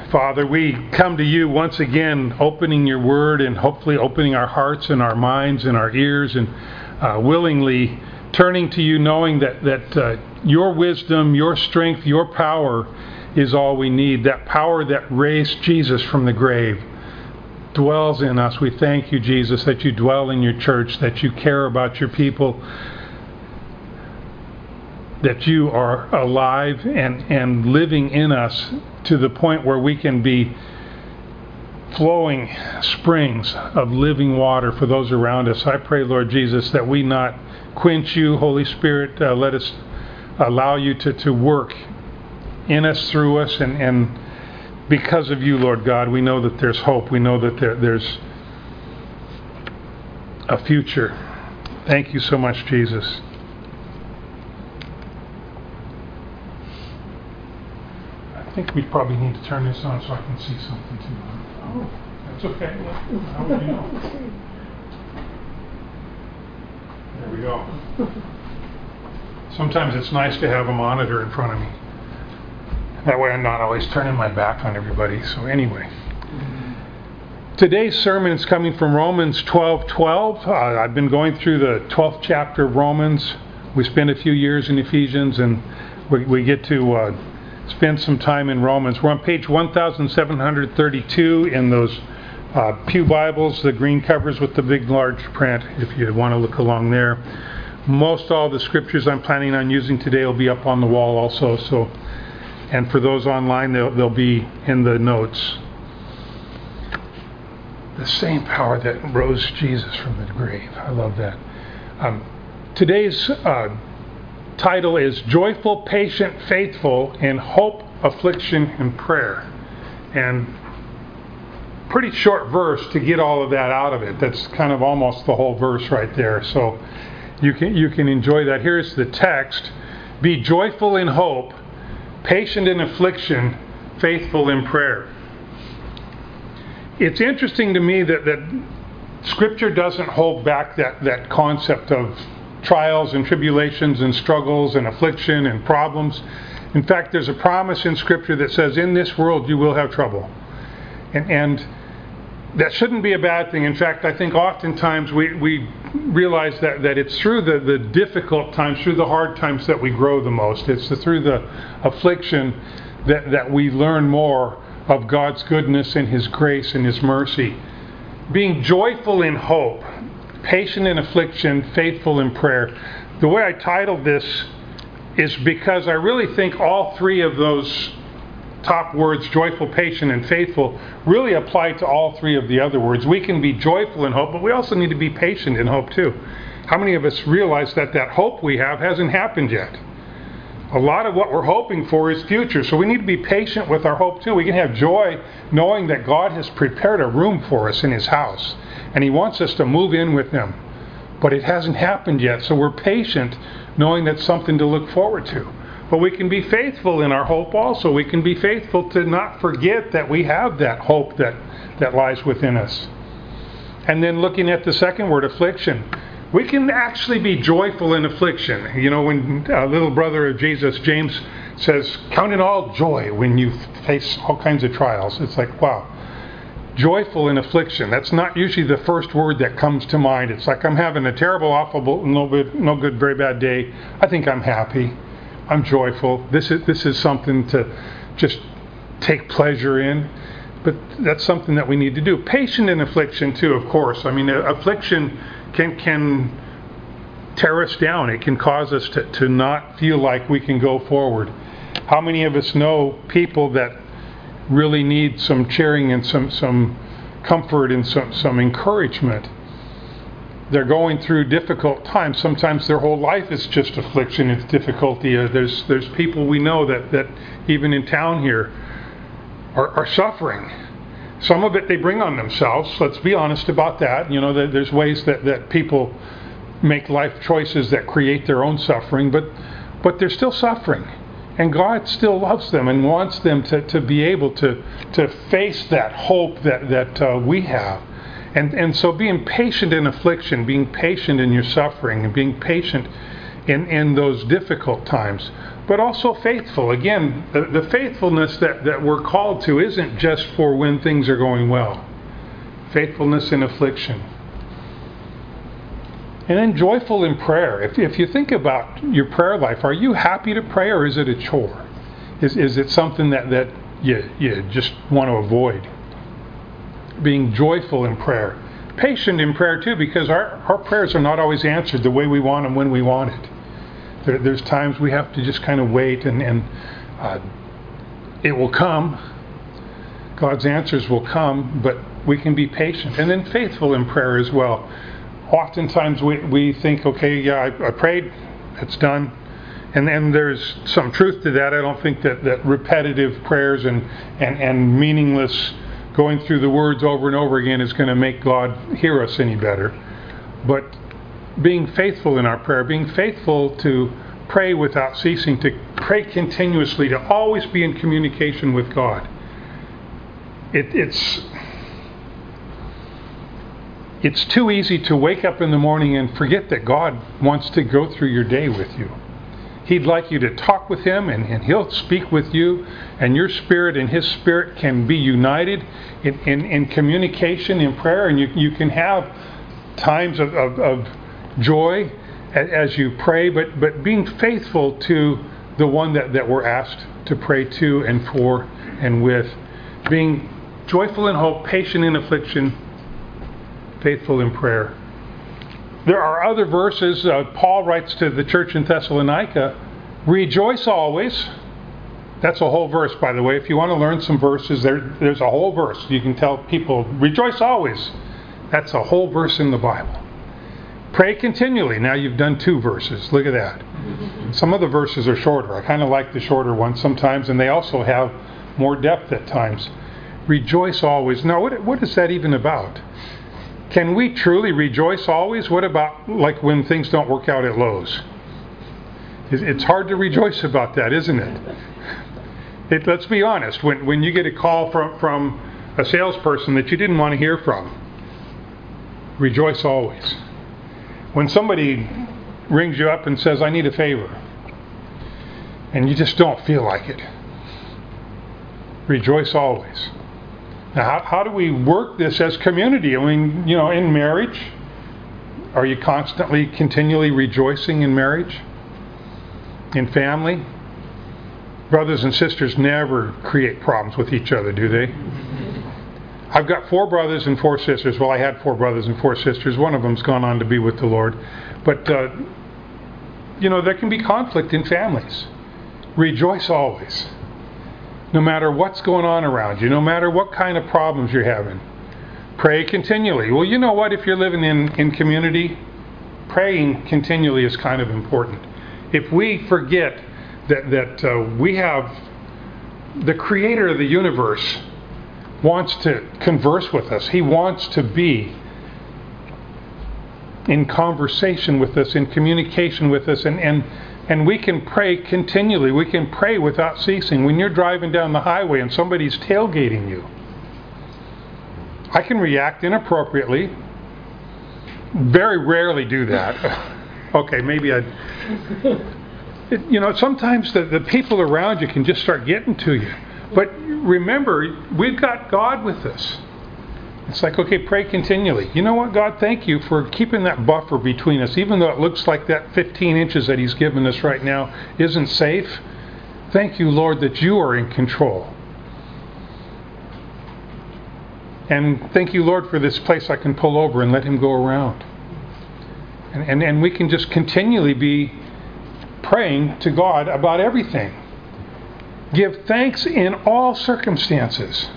Father, we come to you once again, opening your word and hopefully opening our hearts and our minds and our ears and willingly turning to you, knowing that your wisdom, your strength, your power is all we need. That power that raised Jesus from the grave dwells in us. We thank you, Jesus, that you dwell in your church, that you care about your people, that you are alive and living in us to the point where we can be flowing springs of living water for those around us. I pray, Lord Jesus, that we not quench you. Holy Spirit, let us allow you to work in us, through us, and because of you, Lord God, we know that there's hope. We know that there's a future. Thank you so much, Jesus. I think we probably need to turn this on so I can see something too. Oh, that's okay. How would you know? There we go. Sometimes it's nice to have a monitor in front of me. That way I'm not always turning my back on everybody. So anyway. Today's sermon is coming from Romans 12:12. I've been going through the 12th chapter of Romans. We spent a few years in Ephesians, and we get to spend some time in Romans. We're on page 1732 in those Pew Bibles, the green covers with the big large print, if you want to look along there. Most all the scriptures I'm planning on using today will be up on the wall also. So, and for those online, they'll be in the notes. The same power that rose Jesus from the grave. I love that. Today's title is Joyful, Patient, Faithful in Hope, Affliction, and Prayer. And pretty short verse to get all of that out of it. That's kind of almost the whole verse right there. So you can enjoy that. Here's the text. Be joyful in hope, patient in affliction, faithful in prayer. It's interesting to me that Scripture doesn't hold back that concept of trials and tribulations and struggles and affliction and problems. In fact, there's a promise in Scripture that says, in this world you will have trouble. And that shouldn't be a bad thing. In fact, I think oftentimes we realize that it's through the difficult times, through the hard times that we grow the most. It's through the affliction that we learn more of God's goodness and His grace and His mercy. Being joyful in hope, patient in affliction, faithful in prayer. The way I titled this is because I really think all three of those top words, joyful, patient, and faithful, really apply to all three of the other words. We can be joyful in hope, but we also need to be patient in hope too. How many of us realize that hope we have hasn't happened yet? A lot of what we're hoping for is future, so we need to be patient with our hope too. We can have joy knowing that God has prepared a room for us in His house, and He wants us to move in with Him. But it hasn't happened yet, so we're patient knowing that's something to look forward to. But we can be faithful in our hope also. We can be faithful to not forget that we have that hope that lies within us. And then looking at the second word, affliction. We can actually be joyful in affliction. You know, when a little brother of Jesus, James, says, count it all joy when you face all kinds of trials. It's like, wow. Joyful in affliction. That's not usually the first word that comes to mind. It's like I'm having a terrible, awful, no good, very bad day. I think I'm happy. I'm joyful. This is something to just take pleasure in. But that's something that we need to do. Patient in affliction too, of course. I mean, affliction can tear us down. It can cause us to not feel like we can go forward. How many of us know people that really need some cheering and some comfort and some encouragement? They're going through difficult times. Sometimes their whole life is just affliction, it's difficulty. There's people we know that even in town here are suffering. Some of it they bring on themselves. Let's be honest about that. You know, there's ways that people make life choices that create their own suffering, but they're still suffering. And God still loves them and wants them to be able to face that hope that we have. And so being patient in affliction, being patient in your suffering, and being patient in those difficult times. but also faithful. Again, the faithfulness that we're called to isn't just for when things are going well. Faithfulness in affliction. And then joyful in prayer. If you think about your prayer life, are you happy to pray, or is it a chore? Is it something that you just want to avoid? Being joyful in prayer. Patient in prayer too, because our prayers are not always answered the way we want them when we want it. There's times we have to just kind of wait, and it will come. God's answers will come, but we can be patient. And then faithful in prayer as well. Oftentimes we think, okay, yeah, I prayed, it's done. And there's some truth to that. I don't think that repetitive prayers and meaningless going through the words over and over again is going to make God hear us any better. But being faithful in our prayer, being faithful to pray without ceasing, to pray continuously, to always be in communication with God. It's too easy to wake up in the morning and forget that God wants to go through your day with you. He'd like you to talk with Him, and He'll speak with you, and your spirit and His spirit can be united in communication, in prayer, and you can have times of joy as you pray, but being faithful to the one that we're asked to pray to and for and with. Being joyful in hope, patient in affliction, faithful in prayer. There are other verses. Paul writes to the church in Thessalonica, rejoice always. That's a whole verse, by the way. If you want to learn some verses, there's a whole verse. You can tell people, rejoice always. That's a whole verse in the Bible. Pray continually. Now you've done 2 verses. Look at that. Some of the verses are shorter. I kind of like the shorter ones sometimes, and they also have more depth at times. Rejoice always. Now, what is that even about? Can we truly rejoice always? What about like when things don't work out at Lowe's? It's hard to rejoice about that, isn't it? Let's be honest. When you get a call from a salesperson that you didn't want to hear from, rejoice always. When somebody rings you up and says, I need a favor, and you just don't feel like it, rejoice always. Now, how do we work this as community? I mean, in marriage, are you constantly, continually rejoicing in marriage? In family? Brothers and sisters never create problems with each other, do they? I've got 4 brothers and 4 sisters. Well, I had 4 brothers and 4 sisters. One of them's gone on to be with the Lord. But, there can be conflict in families. Rejoice always. No matter what's going on around you, no matter what kind of problems you're having. Pray continually. Well, you know what? If you're living in community, praying continually is kind of important. If we forget that we have the Creator of the universe wants to converse with us. He wants to be in conversation with us, in communication with us, and we can pray continually. We can pray without ceasing. When you're driving down the highway and somebody's tailgating you, I can react inappropriately. Very rarely do that. Okay, maybe sometimes the people around you can just start getting to you. But remember, we've got God with us. It's like, okay, pray continually. You know what, God, thank you for keeping that buffer between us. Even though it looks like that 15 inches that He's given us right now isn't safe, thank you, Lord, that you are in control. And thank you, Lord, for this place I can pull over and let Him go around. And we can just continually be praying to God about everything. Give thanks in all circumstances.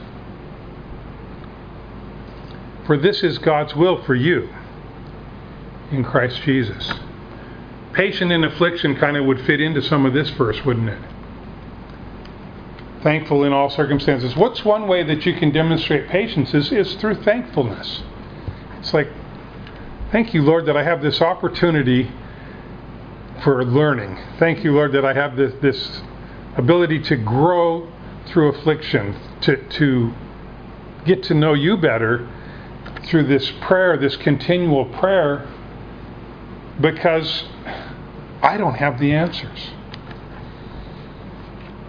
For this is God's will for you in Christ Jesus. Patient in affliction kind of would fit into some of this verse, wouldn't it? Thankful in all circumstances. What's one way that you can demonstrate patience is through thankfulness. It's like, thank you, Lord, that I have this opportunity for learning. Thank you, Lord, that I have this ability to grow through affliction, to get to know you better through this prayer, this continual prayer, because I don't have the answers.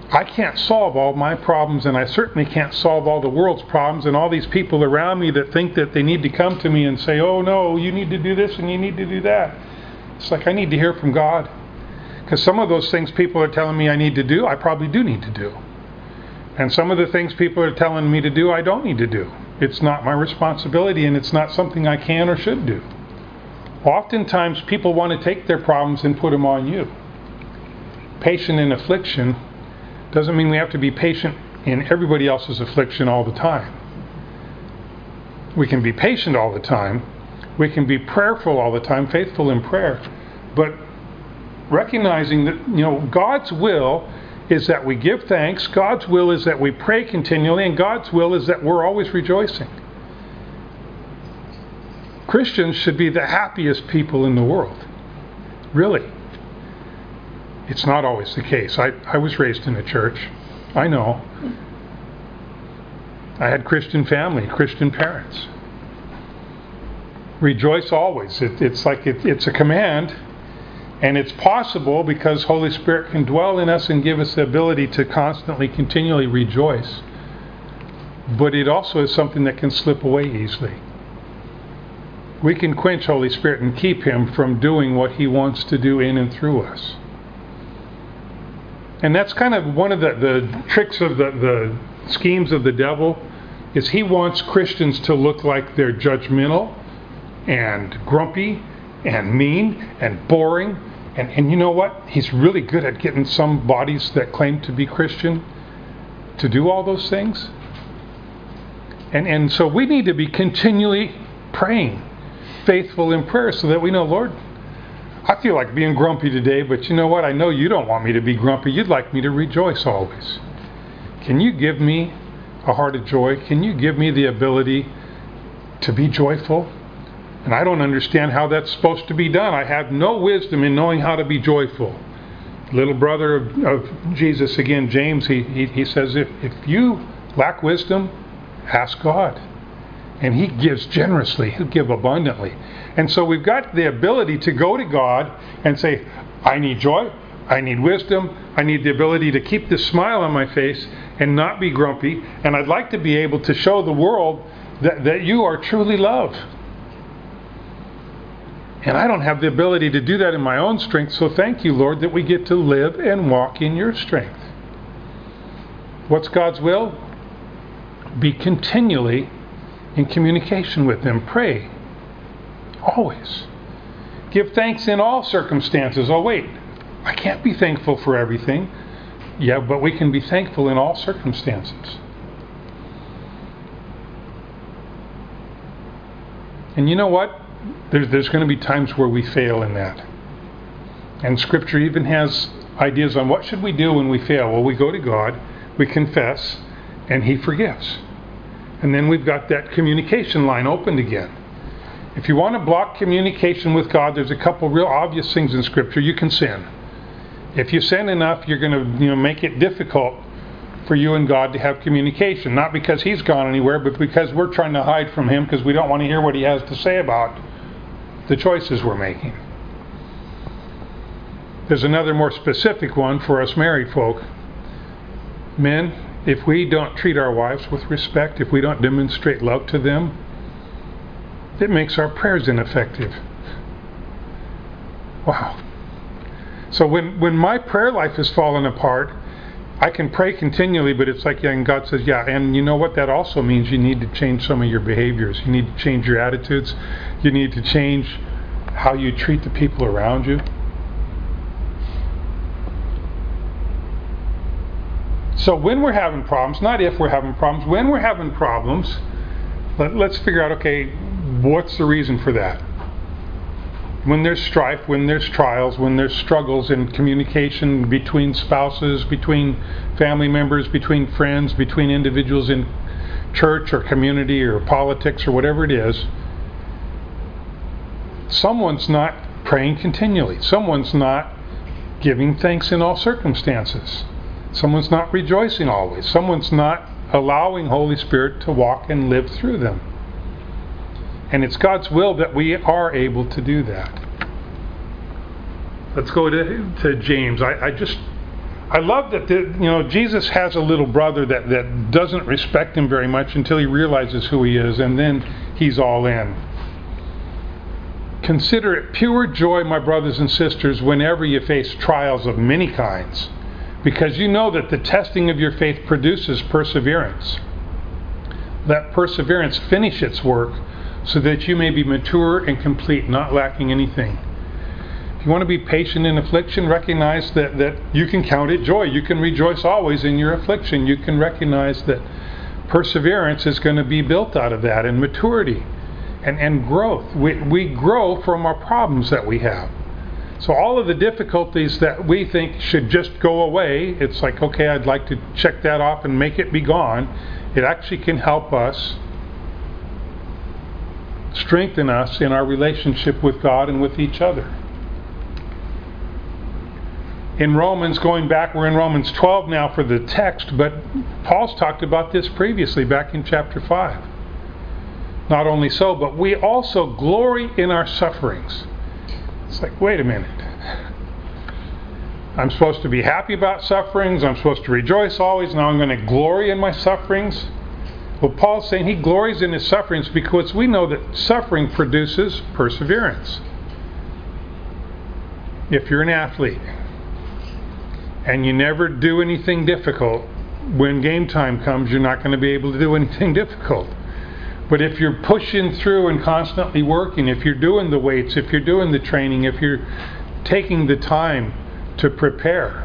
I can't solve all my problems, and I certainly can't solve all the world's problems, and all these people around me that think that they need to come to me and say, oh no, you need to do this and you need to do that. It's like I need to hear from God. Because some of those things people are telling me I need to do, I probably do need to do. And some of the things people are telling me to do, I don't need to do. It's not my responsibility, and it's not something I can or should do. Oftentimes people want to take their problems and put them on you. Patient in affliction doesn't mean we have to be patient in everybody else's affliction all the time. We can be patient all the time. We can be prayerful all the time, faithful in prayer. But recognizing that, God's will is that we give thanks. God's will is that we pray continually. And God's will is that we're always rejoicing. Christians should be the happiest people in the world. Really. It's not always the case. I was raised in a church. I know. I had Christian family, Christian parents. Rejoice always. It's like it's a command, and it's possible because Holy Spirit can dwell in us and give us the ability to constantly, continually rejoice. But it also is something that can slip away easily. We can quench Holy Spirit and keep Him from doing what He wants to do in and through us. And that's kind of one of the tricks of the schemes of the devil, is he wants Christians to look like they're judgmental and grumpy and mean and boring. And you know what? He's really good at getting some bodies that claim to be Christian to do all those things. And so we need to be continually praying, faithful in prayer, so that we know, Lord, I feel like being grumpy today, but you know what? I know you don't want me to be grumpy. You'd like me to rejoice always. Can you give me a heart of joy? Can you give me the ability to be joyful? And I don't understand how that's supposed to be done. I have no wisdom in knowing how to be joyful. Little brother of Jesus, again, James, he says, if you lack wisdom, ask God. And He gives generously. He'll give abundantly. And so we've got the ability to go to God and say, I need joy, I need wisdom, I need the ability to keep this smile on my face and not be grumpy. And I'd like to be able to show the world that you are truly loved. And I don't have the ability to do that in my own strength, so thank you, Lord, that we get to live and walk in your strength. What's God's will? Be continually in communication with Him. Pray. Always. Give thanks in all circumstances. Oh wait, I can't be thankful for everything. Yeah, but we can be thankful in all circumstances. And you know what? There's going to be times where we fail in that. And Scripture even has ideas on what should we do when we fail. Well, we go to God, we confess, and He forgives. And then we've got that communication line opened again. If you want to block communication with God, there's a couple real obvious things in Scripture. You can sin. If you sin enough, you're going to make it difficult for you and God to have communication. Not because He's gone anywhere, but because we're trying to hide from Him because we don't want to hear what He has to say about the choices we're making. There's another more specific one for us married folk. Men, if we don't treat our wives with respect, if we don't demonstrate love to them, it makes our prayers ineffective. Wow. So when my prayer life has fallen apart, I can pray continually, but it's like, and God says, yeah, and you know what that also means? You need to change some of your behaviors. You need to change your attitudes. You need to change how you treat the people around you. So when we're having problems, not if we're having problems, when we're having problems, let's figure out, okay, what's the reason for that? When there's strife, when there's trials, when there's struggles in communication between spouses, between family members, between friends, between individuals in church or community or politics or whatever it is, someone's not praying continually. Someone's not giving thanks in all circumstances. Someone's not rejoicing always. Someone's not allowing Holy Spirit to walk and live through them. And it's God's will that we are able to do that. Let's go to James. I love that Jesus has a little brother that doesn't respect him very much until he realizes who he is, and then he's all in. Consider it pure joy, my brothers and sisters, whenever you face trials of many kinds, because you know that the testing of your faith produces perseverance. Let perseverance finish its work so that you may be mature and complete, not lacking anything. If you want to be patient in affliction, recognize that you can count it joy. You can rejoice always in your affliction. You can recognize that perseverance is going to be built out of that, and maturity and growth. We grow from our problems that we have. So all of the difficulties that we think should just go away, it's like, okay, I'd like to check that off and make it be gone. It actually can help us, strengthen us in our relationship with God and with each other. In Romans, going back, we're in Romans 12 now for the text, but Paul's talked about this previously back in chapter 5. Not only so, but we also glory in our sufferings. It's like, wait a minute. I'm supposed to be happy about sufferings. I'm supposed to rejoice always. Now I'm going to glory in my sufferings. Well, Paul's saying he glories in his sufferings because we know that suffering produces perseverance. If you're an athlete and you never do anything difficult, when game time comes, you're not going to be able to do anything difficult. But if you're pushing through and constantly working, if you're doing the weights, if you're doing the training, if you're taking the time to prepare,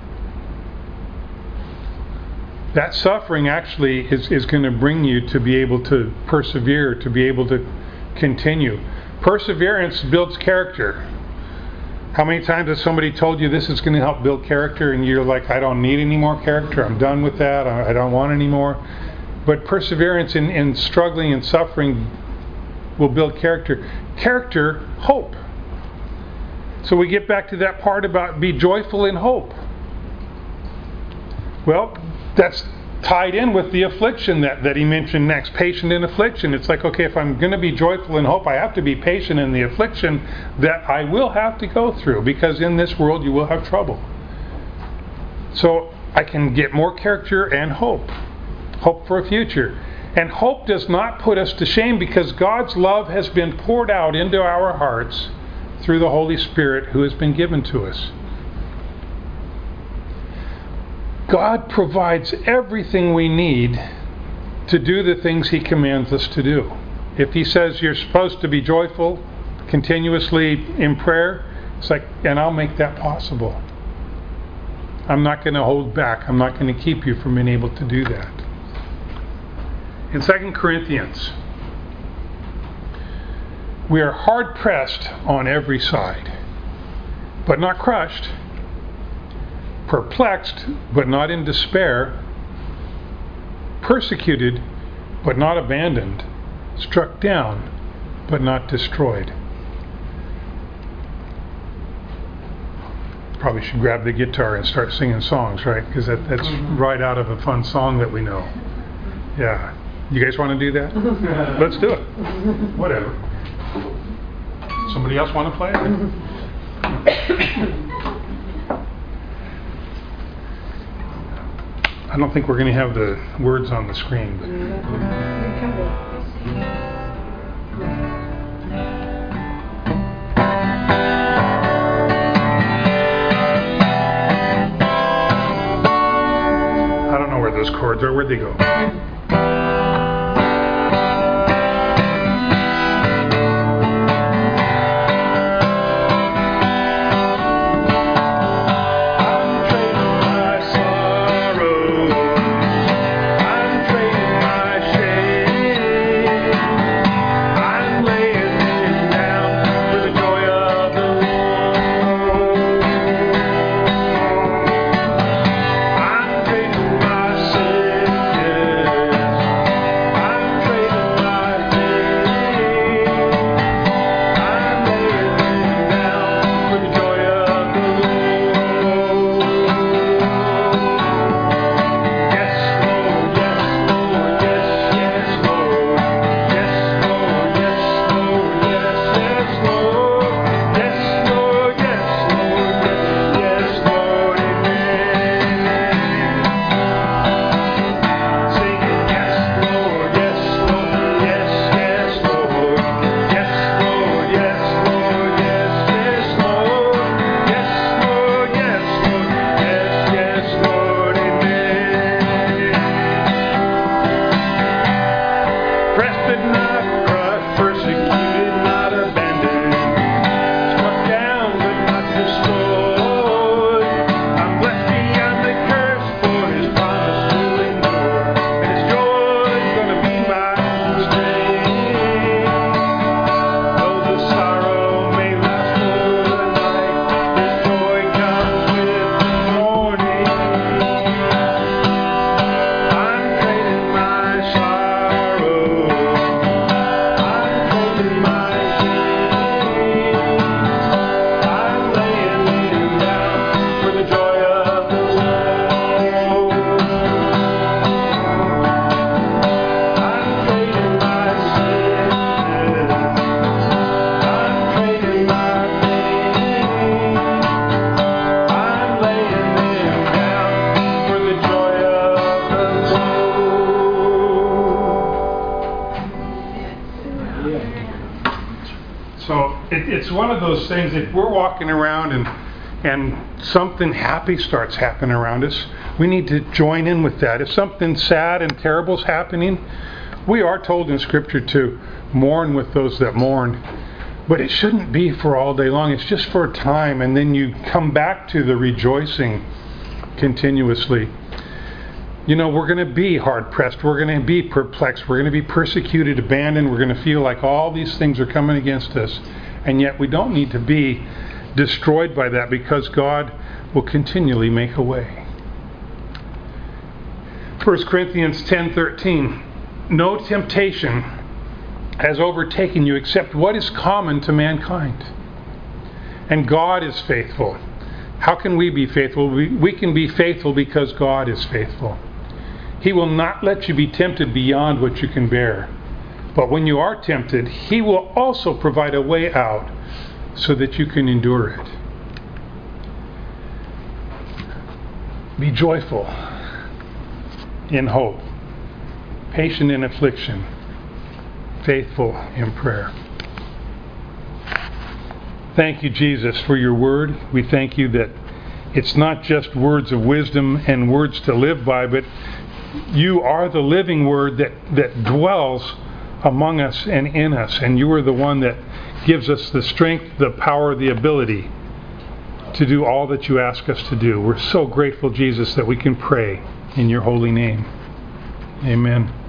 that suffering actually is going to bring you to be able to persevere, to be able to continue. Perseverance builds character. How many times has somebody told you this is going to help build character, and you're like, I don't need any more character, I'm done with that, I don't want any more? But perseverance in struggling and suffering will build character. Character, hope. So we get back to that part about be joyful in hope. Well, that's tied in with the affliction that he mentioned next, patient in affliction. It's like, okay, if I'm going to be joyful in hope, I have to be patient in the affliction that I will have to go through, because in this world you will have trouble. So I can get more character and hope. Hope for a future. And hope does not put us to shame, because God's love has been poured out into our hearts through the Holy Spirit who has been given to us. God provides everything we need to do the things He commands us to do. If He says you're supposed to be joyful continuously in prayer, it's like, and I'll make that possible. I'm not going to hold back. I'm not going to keep you from being able to do that. In 2 Corinthians, we are hard pressed on every side, but not crushed, perplexed, but not in despair, persecuted, but not abandoned, struck down, but not destroyed. Probably should grab the guitar and start singing songs, right? Because that's right out of a fun song that we know. Yeah. You guys want to do that? Let's do it. Whatever. Somebody else want to play it? I don't think we're going to have the words on the screen. But. I don't know where those chords are. Where'd they go? it's one of those things that we're walking around and something happy starts happening around us, we need to join in with that. If something sad and terrible is happening, we are told in Scripture to mourn with those that mourn. But it shouldn't be for all day long. It's just for a time, and then you come back to the rejoicing continuously. You know, we're going to be hard-pressed. We're going to be perplexed. We're going to be persecuted, abandoned. We're going to feel like all these things are coming against us. And yet we don't need to be destroyed by that, because God will continually make a way. 1 Corinthians 10:13. No temptation has overtaken you except what is common to mankind. And God is faithful. How can we be faithful? We can be faithful because God is faithful. He will not let you be tempted beyond what you can bear. But when you are tempted, He will also provide a way out so that you can endure it. Be joyful in hope, patient in affliction, faithful in prayer. Thank you, Jesus, for your word. We thank you that it's not just words of wisdom and words to live by, but you are the living word that dwells among us and in us. And you are the one that gives us the strength, the power, the ability to do all that you ask us to do. We're so grateful, Jesus, that we can pray in your holy name. Amen.